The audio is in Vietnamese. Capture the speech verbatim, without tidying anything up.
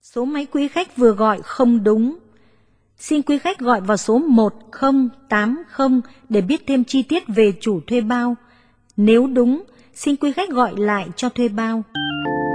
Số máy quý khách vừa gọi không đúng. Xin quý khách gọi vào số một không tám không để biết thêm chi tiết về chủ thuê bao. Nếu đúng, xin quý khách gọi lại cho thuê bao.